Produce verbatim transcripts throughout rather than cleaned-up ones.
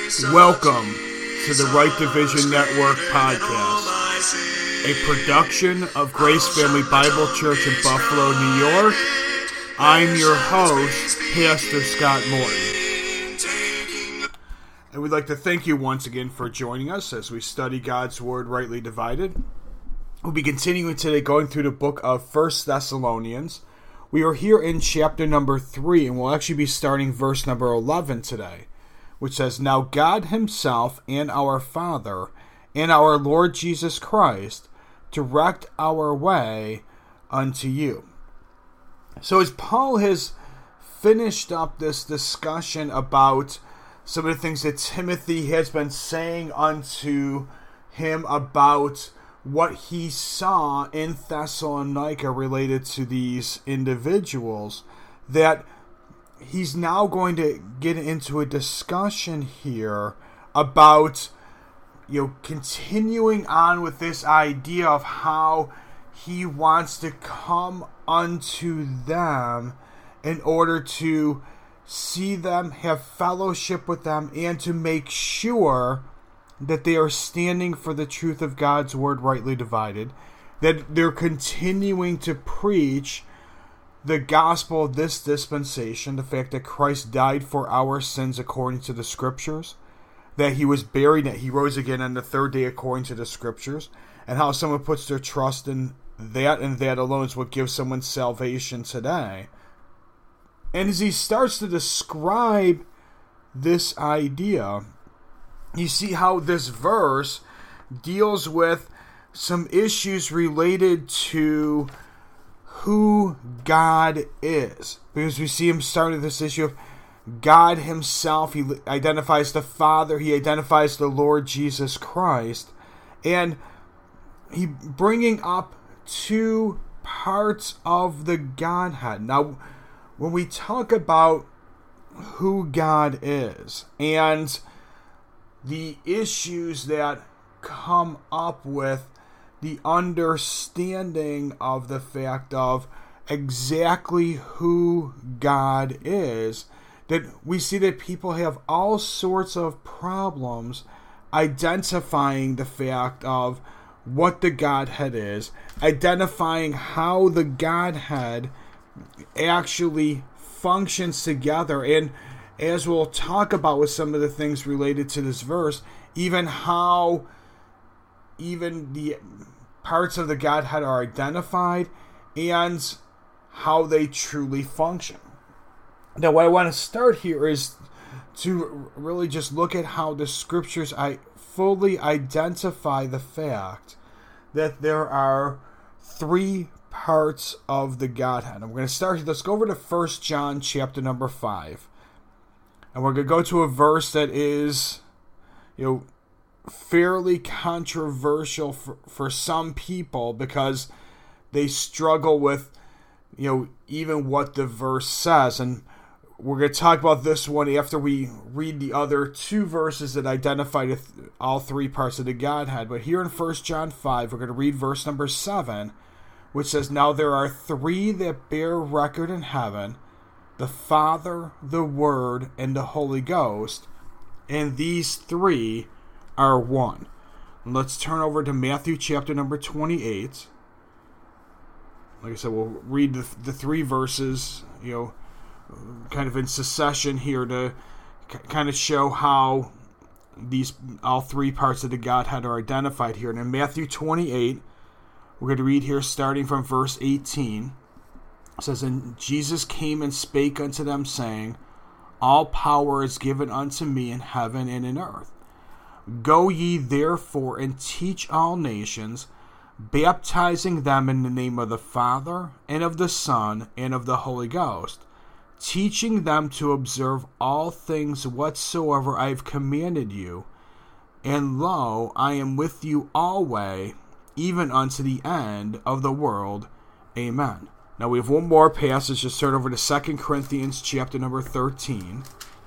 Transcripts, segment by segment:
Welcome to the Right Division Network podcast, a production of Grace Family Bible Church in Buffalo, New York. I'm your host, Pastor Scott Morton. And we'd like to thank you once again for joining us as we study God's Word rightly divided. We'll be continuing today going through the book of First Thessalonians. We are here in chapter number three, and we'll actually be starting verse number eleven today, which says, "Now God himself and our Father and our Lord Jesus Christ direct our way unto you." So as Paul has finished up this discussion about some of the things that Timothy has been saying unto him about what he saw in Thessalonica related to these individuals, that he's now going to get into a discussion here about, you know, continuing on with this idea of how he wants to come unto them in order to see them, have fellowship with them, and to make sure that they are standing for the truth of God's word rightly divided, that they're continuing to preach the gospel of this dispensation, the fact that Christ died for our sins according to the scriptures, that he was buried, that he rose again on the third day according to the scriptures, and how someone puts their trust in that and that alone is what gives someone salvation today. And as he starts to describe this idea, you see how this verse deals with some issues related to who God is. Because we see him starting this issue of God himself. He identifies the Father. He identifies the Lord Jesus Christ. And he bringing up two parts of the Godhead. Now, when we talk about who God is and the issues that come up with the understanding of the fact of exactly who God is, that we see that people have all sorts of problems identifying the fact of what the Godhead is, identifying how the Godhead actually functions together, and as we'll talk about with some of the things related to this verse, even how even the parts of the Godhead are identified and how they truly function. Now, what I want to start here is to really just look at how the scriptures I fully identify the fact that there are three parts of the Godhead. And we're going to start, let's go over to First John chapter number five. And we're going to go to a verse that is, you know, fairly controversial for, for some people because they struggle with, you know, even what the verse says. And we're going to talk about this one after we read the other two verses that identify all three parts of the Godhead. But here in First John five, we're going to read verse number seven, which says, "Now there are three that bear record in heaven, the Father, the Word, and the Holy Ghost, and these three are one." Let's turn over to Matthew chapter number twenty-eight. Like I said, we'll read the, the three verses, you know, kind of in succession here to k- kind of show how these all three parts of the Godhead are identified here. And in Matthew twenty-eight, we're going to read here starting from verse eighteen. It says, "And Jesus came and spake unto them, saying, All power is given unto me in heaven and in earth. Go ye therefore and teach all nations, baptizing them in the name of the Father, and of the Son, and of the Holy Ghost, teaching them to observe all things whatsoever I have commanded you. And lo, I am with you always, even unto the end of the world. Amen." Now we have one more passage. Just turn over to Second Corinthians chapter number thirteen.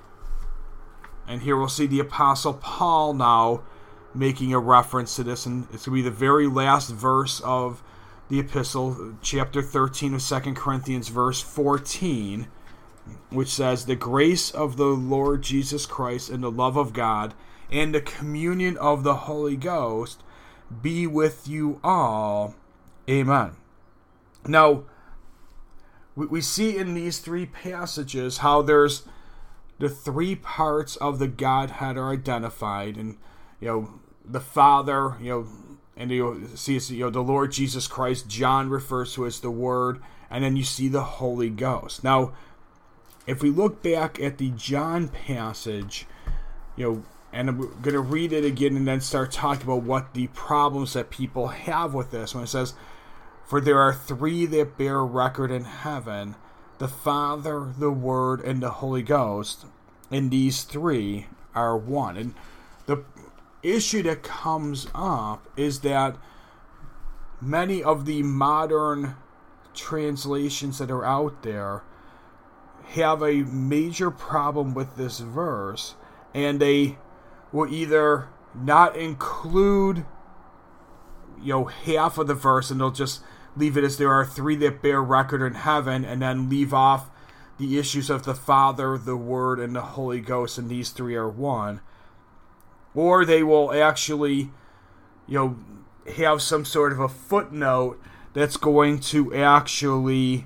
And here we'll see the Apostle Paul now making a reference to this. And it's going to be the very last verse of the epistle, chapter thirteen of Second Corinthians, verse fourteen. which says, "The grace of the Lord Jesus Christ and the love of God and the communion of the Holy Ghost be with you all. Amen." Now, we, we see in these three passages how there's the three parts of the Godhead are identified, and you know the Father, you know, and you see you know the Lord Jesus Christ. John refers to as the Word, and then you see the Holy Ghost. Now, if we look back at the John passage, you know, and I'm going to read it again and then start talking about what the problems that people have with this. When it says, "For there are three that bear record in heaven, the Father, the Word, and the Holy Ghost, and these three are one." And the issue that comes up is that many of the modern translations that are out there have a major problem with this verse, and they will either not include you know half of the verse, and they'll just leave it as "there are three that bear record in heaven," and then leave off the issues of the Father, the Word, and the Holy Ghost, and these three are one. Or they will actually, you know, have some sort of a footnote that's going to actually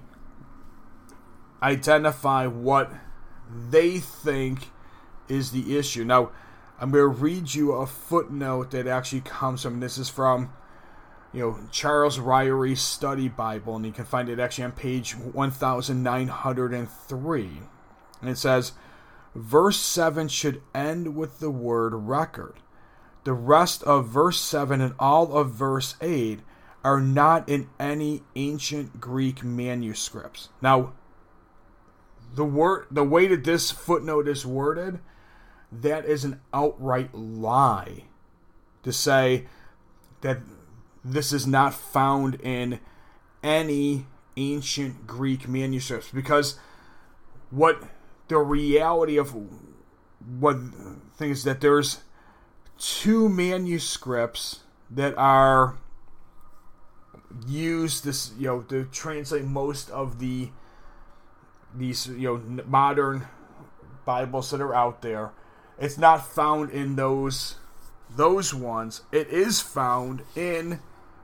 identify what they think is the issue. Now, I'm going to read you a footnote that actually comes from, this is from, you know, Charles Ryer's Study Bible, and you can find it actually on page one thousand nine hundred three. And it says, "Verse seven should end with the word record. The rest of verse seven and all of verse eight are not in any ancient Greek manuscripts." Now, the word, the way that this footnote is worded, that is an outright lie to say that this is not found in any ancient Greek manuscripts, because what the reality of what things that there's two manuscripts that are used this you know to translate most of the these you know modern Bibles that are out there. It's not found in those those ones. It is found in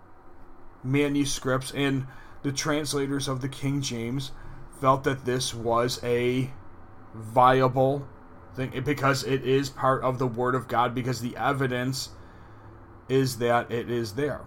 manuscripts, and the translators of the King James felt that this was a viable thing because it is part of the Word of God, because the evidence is that it is there.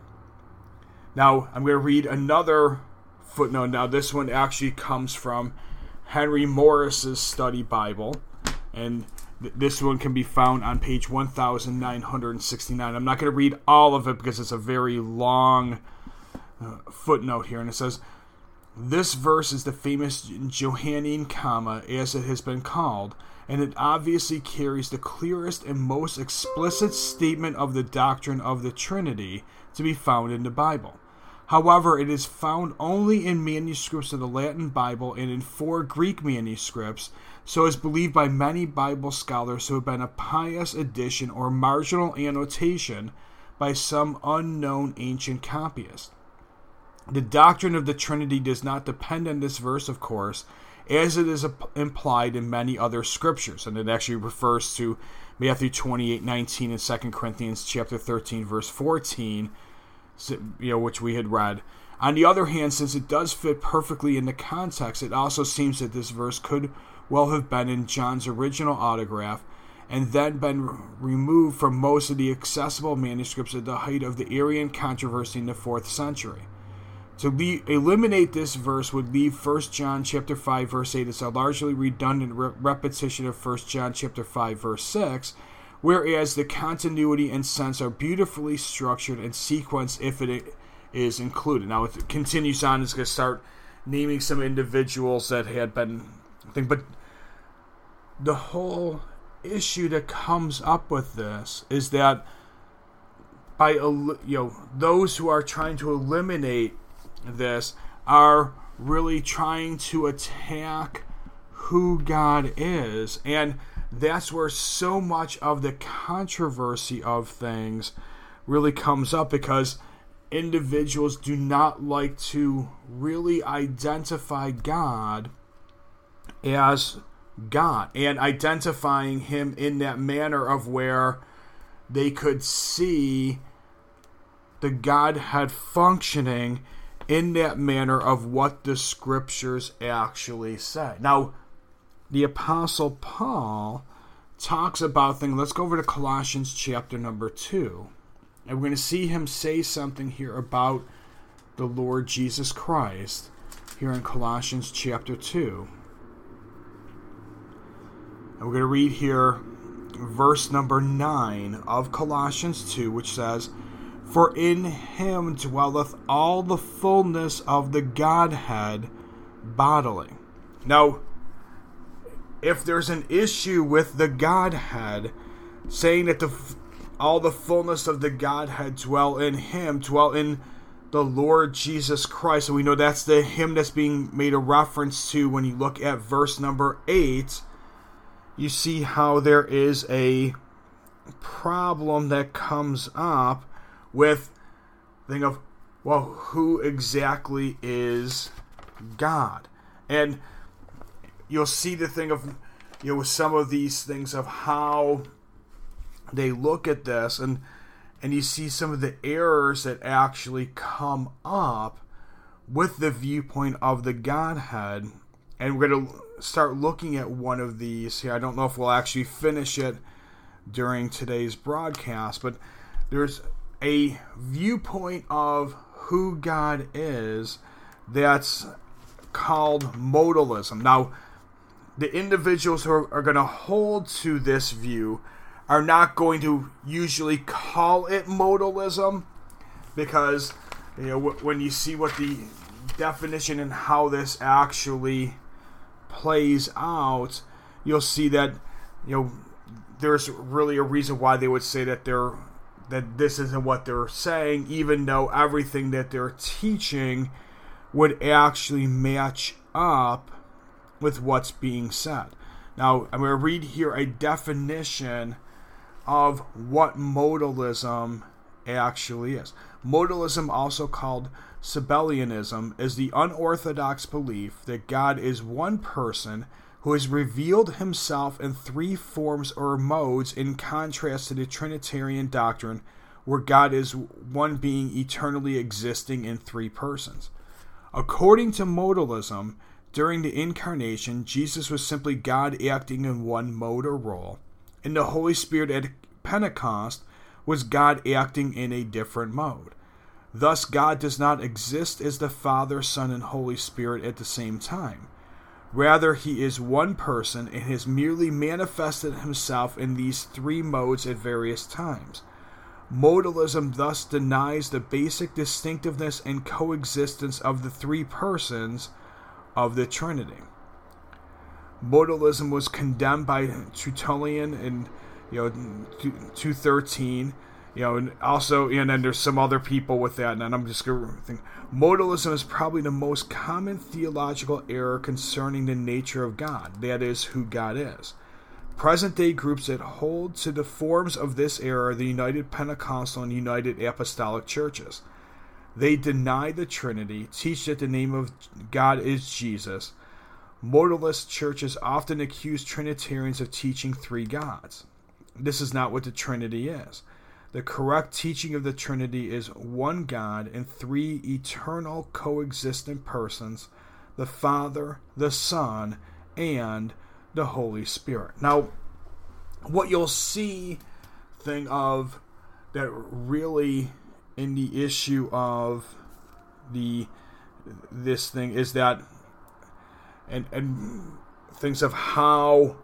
Now, I'm going to read another footnote. Now, this one actually comes from Henry Morris's Study Bible, and th- this one can be found on page one thousand nine hundred sixty-nine. I'm not going to read all of it because it's a very long uh, footnote here, and it says, "This verse is the famous Johannine comma, as it has been called, and it obviously carries the clearest and most explicit statement of the doctrine of the Trinity to be found in the Bible. However, it is found only in manuscripts of the Latin Bible and in four Greek manuscripts, so is believed by many Bible scholars to have been a pious addition or marginal annotation by some unknown ancient copyist. The doctrine of the Trinity does not depend on this verse, of course, as it is implied in many other scriptures," and it actually refers to Matthew twenty-eight nineteen and Second Corinthians chapter thirteen verse fourteen, you know, which we had read. "On the other hand, since it does fit perfectly in the context, it also seems that this verse could well have been in John's original autograph and then been removed from most of the accessible manuscripts at the height of the Arian controversy in the fourth century. To le- eliminate this verse would leave First John chapter five verse eight as a largely redundant re- repetition of First John chapter five verse six, whereas the continuity and sense are beautifully structured and sequenced if it is included." Now it continues on, it's going to start naming some individuals that had been thing, but the whole issue that comes up with this is that by you know those who are trying to eliminate this are really trying to attack who God is, and that's where so much of the controversy of things really comes up, because individuals do not like to really identify God as God, and identifying him in that manner of where they could see the Godhead functioning in that manner of what the scriptures actually say. Now, the Apostle Paul talks about things. Let's go over to Colossians chapter number two. And we're going to see him say something here about the Lord Jesus Christ here in Colossians chapter two. And we're going to read here verse number nine of Colossians two, which says, "For in him dwelleth all the fullness of the Godhead bodily." Now, if there's an issue with the Godhead, saying that the all the fullness of the Godhead dwell in him, dwell in the Lord Jesus Christ, and we know that's the him that's being made a reference to when you look at verse number eight, you see how there is a problem that comes up with the thing of, well, who exactly is God? And you'll see the thing of, you know, with some of these things of how they look at this, and and you see some of the errors that actually come up with the viewpoint of the Godhead. And we're going to start looking at one of these here. I don't know if we'll actually finish it during today's broadcast, but there's a viewpoint of who God is that's called modalism. Now, the individuals who are, are going to hold to this view are not going to usually call it modalism, because, you know, w- when you see what the definition and how this actually plays out, you'll see that, you know, there's really a reason why they would say that they're that this isn't what they're saying, even though everything that they're teaching would actually match up with what's being said. Now, I'm going to read here a definition of what modalism actually is. Modalism, also called Sabellianism, is the unorthodox belief that God is one person who has revealed himself in three forms or modes, in contrast to the Trinitarian doctrine, where God is one being eternally existing in three persons. According to modalism, during the incarnation, Jesus was simply God acting in one mode or role, and the Holy Spirit at Pentecost was God acting in a different mode. Thus, God does not exist as the Father, Son, and Holy Spirit at the same time. Rather, he is one person and has merely manifested himself in these three modes at various times. Modalism thus denies the basic distinctiveness and coexistence of the three persons of the Trinity. Modalism was condemned by Tertullian in, you know, two thirteen, you know, and also, and then there's some other people with that, and I'm just going to think, modalism is probably the most common theological error concerning the nature of God, that is, who God is. Present-day groups that hold to the forms of this error are the United Pentecostal and United Apostolic Churches. They deny the Trinity, teach that the name of God is Jesus. Modalist churches often accuse Trinitarians of teaching three gods. This is not what the Trinity is. The correct teaching of the Trinity is one God in three eternal coexistent persons, the Father, the Son, and the Holy Spirit. Now, what you'll see thing of that really in the issue of the this thing is that and and things of how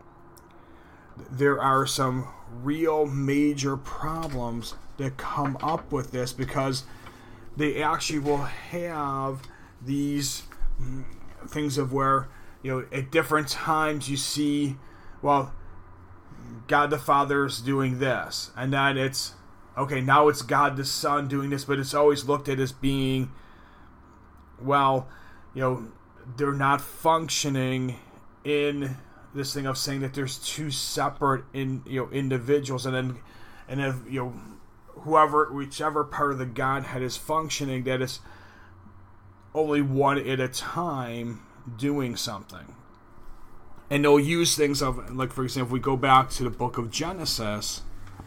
there are some real major problems that come up with this, because they actually will have these things of where, you know, at different times you see, well, God the Father is doing this, and then it's, okay, now it's God the Son doing this, but it's always looked at as being, well, you know, they're not functioning in this thing of saying that there's two separate in you know individuals, and then and then you know whoever whichever part of the Godhead is functioning, that is only one at a time doing something. And they'll use things of, like, for example, if we go back to the book of Genesis,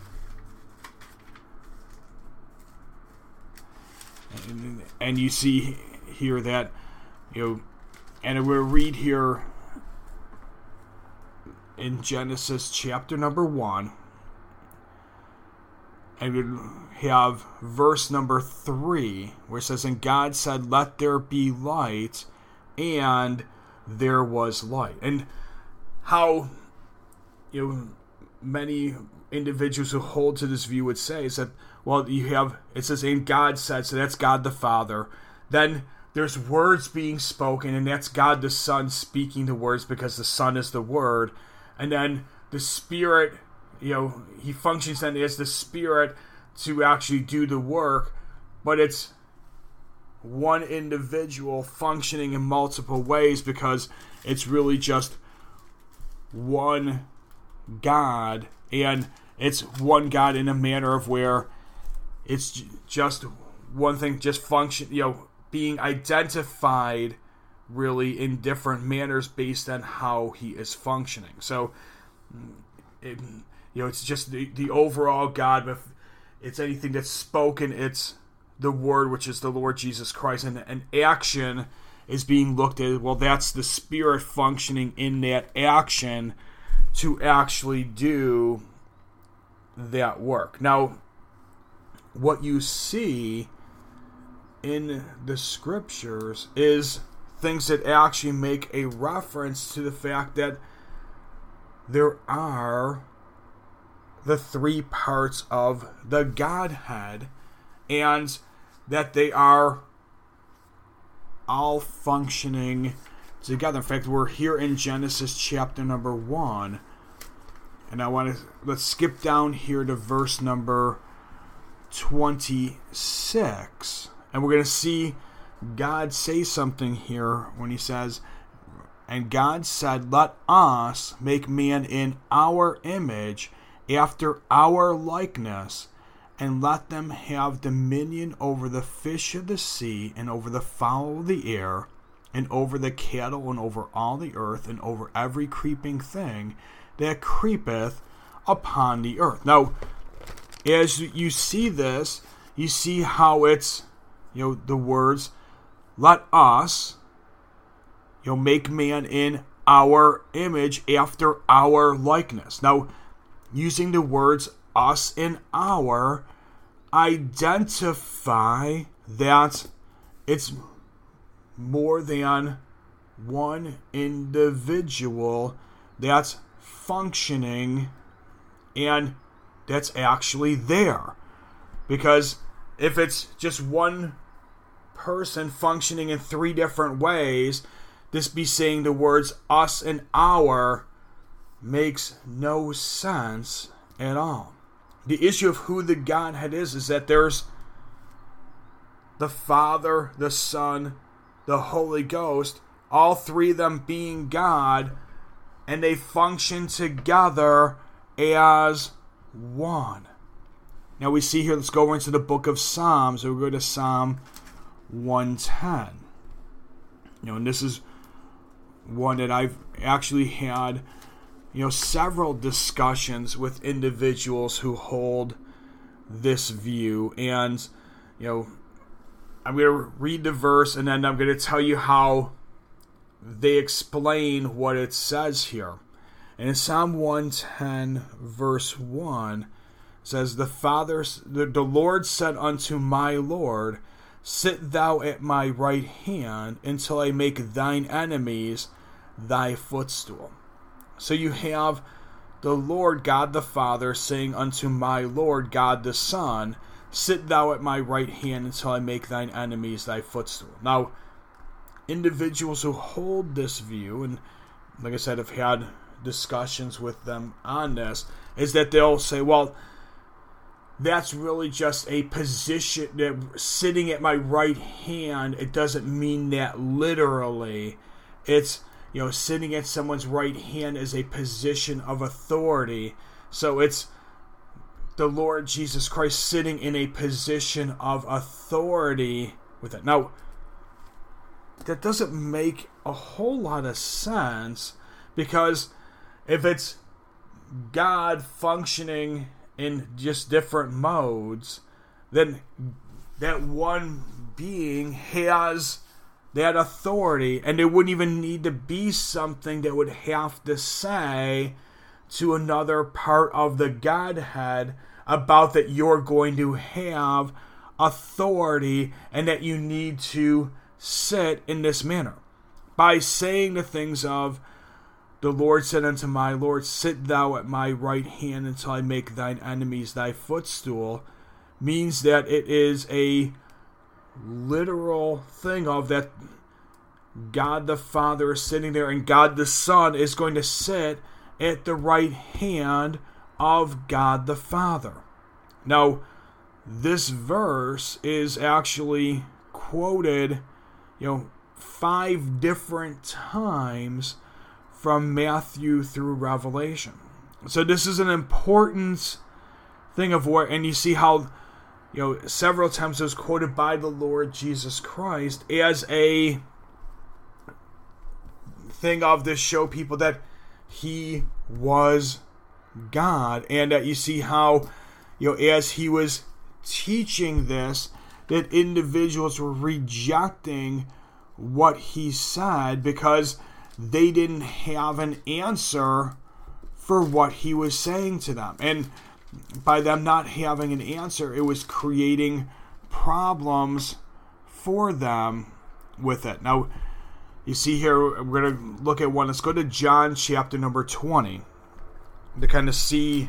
and, and you see here that, you know, and we'll read here in Genesis chapter number one, and we have verse number three, where it says, "And God said, let there be light, and there was light." And how, you know, many individuals who hold to this view would say is that, well, you have, it says, "And God said," so that's God the Father. Then there's words being spoken, and that's God the Son speaking the words, because the Son is the Word. And then the Spirit, you know, he functions then as the Spirit to actually do the work, but it's one individual functioning in multiple ways, because it's really just one God, and it's one God in a manner of where it's just one thing, just function, you know, being identified really in different manners based on how he is functioning. So, it, you know, it's just the, the overall God. If it's anything that's spoken, it's the Word, which is the Lord Jesus Christ, and an action is being looked at. Well, that's the Spirit functioning in that action to actually do that work. Now, what you see in the Scriptures is things that actually make a reference to the fact that there are the three parts of the Godhead, and that they are all functioning together. In fact, we're here in Genesis chapter number one, and I want to, let's skip down here to verse number twenty-six, and we're going to see God say something here when he says, "And God said, let us make man in our image, after our likeness, and let them have dominion over the fish of the sea, and over the fowl of the air, and over the cattle, and over all the earth, and over every creeping thing that creepeth upon the earth." Now, as you see this, you see how it's, you know, the words, let us, you know, make man in our image, after our likeness. Now, using the words us and our, identify that it's more than one individual that's functioning and that's actually there. Because if it's just one person functioning in three different ways, this be saying the words us and our makes no sense at all. The issue of who the Godhead is is that there's the Father, the Son, the Holy Ghost, all three of them being God, and they function together as one. Now we see here, let's go into the book of Psalms. We'll go to Psalm one ten. You know, and this is one that I've actually had, you know, several discussions with individuals who hold this view. And, you know, I'm going to read the verse, and then I'm going to tell you how they explain what it says here. And in Psalm one ten, verse one, it says, the Father, the, the Lord said unto my Lord, sit thou at my right hand until I make thine enemies thy footstool. So you have the Lord God the Father saying unto my Lord God the Son, sit thou at my right hand until I make thine enemies thy footstool. Now, individuals who hold this view, and like I said, I've had discussions with them on this, is that they'll say, well, that's really just a position, that sitting at my right hand, it doesn't mean that literally. It's, you know, sitting at someone's right hand is a position of authority. So it's the Lord Jesus Christ sitting in a position of authority with it. Now, that doesn't make a whole lot of sense, Because if it's God functioning in just different modes, then that one being has that authority, and there wouldn't even need to be something that would have to say to another part of the Godhead about that you're going to have authority and that you need to sit in this manner. By saying the things of, the Lord said unto my Lord, sit thou at my right hand until I make thine enemies thy footstool, means that it is a literal thing of that God the Father is sitting there and God the Son is going to sit at the right hand of God the Father. Now, this verse is actually quoted, you know, five different times from Matthew through Revelation. So this is an important thing of what, and you see how, you know, several times it was quoted by the Lord Jesus Christ as a thing of to show people that he was God, and that you see how, you know, as he was teaching this, that individuals were rejecting what he said because they didn't have an answer for what he was saying to them. And by them not having an answer, it was creating problems for them with it. Now, you see here, we're going to look at one. Let's go to John chapter number twenty to kind of see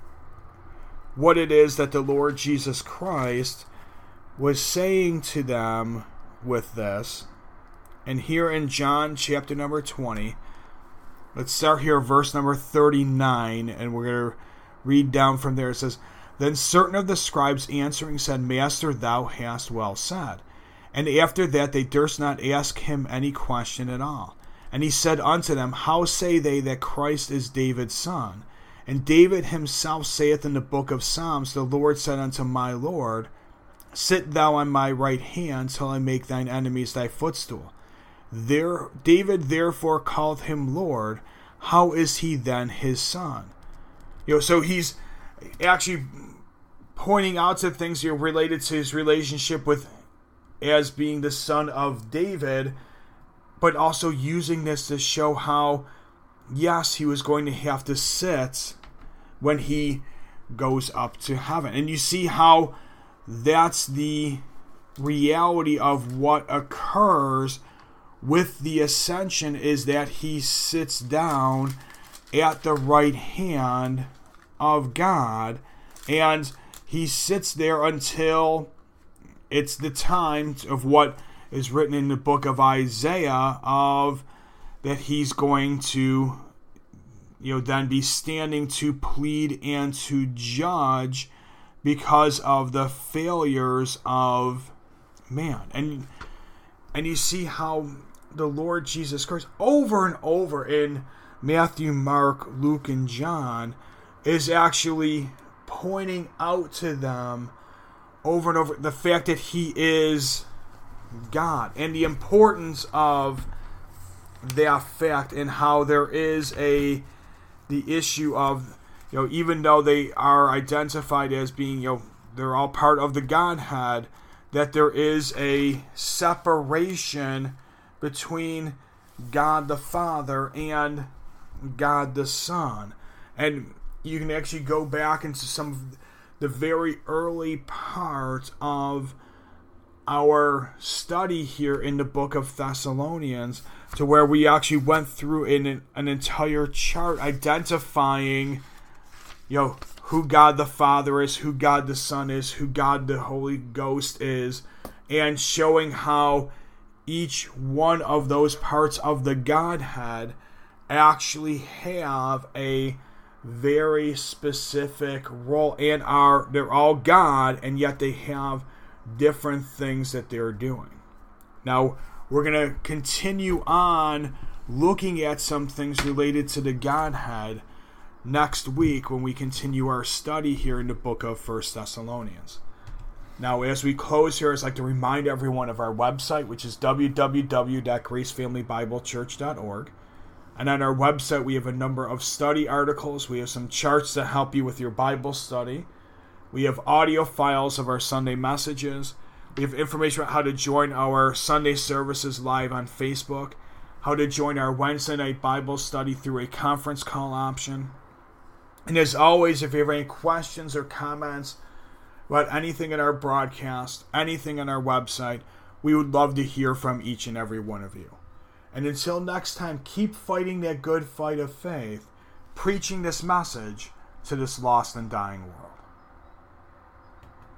what it is that the Lord Jesus Christ was saying to them with this. And here in John chapter number twenty, let's start here, verse number thirty-nine, and we're going to read down from there. It says, Then certain of the scribes answering said, Master, thou hast well said. And after that they durst not ask him any question at all. And he said unto them, How say they that Christ is David's son? And David himself saith in the book of Psalms, The Lord said unto my Lord, Sit thou on my right hand till I make thine enemies thy footstool. There, David therefore called him Lord. How is he then his son? You know, so he's actually pointing out to things here related to his relationship with as being the son of David, but also using this to show how, yes, he was going to have to sit when he goes up to heaven. And you see how that's the reality of what occurs with the ascension, is that he sits down at the right hand of God, and he sits there until it's the time of what is written in the book of Isaiah, of that he's going to, you know, then be standing to plead and to judge because of the failures of man. And and you see how the Lord Jesus Christ, over and over in Matthew, Mark, Luke, and John, is actually pointing out to them over and over the fact that he is God and the importance of that fact, and how there is a the issue of, you know, even though they are identified as being, you know, they're all part of the Godhead, that there is a separation between God the Father and God the Son. And you can actually go back into some of the very early part of our study here in the book of Thessalonians, to where we actually went through in an entire chart identifying, you know, who God the Father is, who God the Son is, who God the Holy Ghost is, and showing how each one of those parts of the Godhead actually have a very specific role and are, they're all God, and yet they have different things that they're doing. Now, we're going to continue on looking at some things related to the Godhead next week when we continue our study here in the book of First Thessalonians. Now, as we close here, I'd like to remind everyone of our website, which is w w w dot grace family bible church dot org. And on our website, we have a number of study articles. We have some charts that help you with your Bible study. We have audio files of our Sunday messages. We have information about how to join our Sunday services live on Facebook, how to join our Wednesday night Bible study through a conference call option. And as always, if you have any questions or comments about anything in our broadcast, anything on our website, we would love to hear from each and every one of you. And until next time, keep fighting that good fight of faith, preaching this message to this lost and dying world.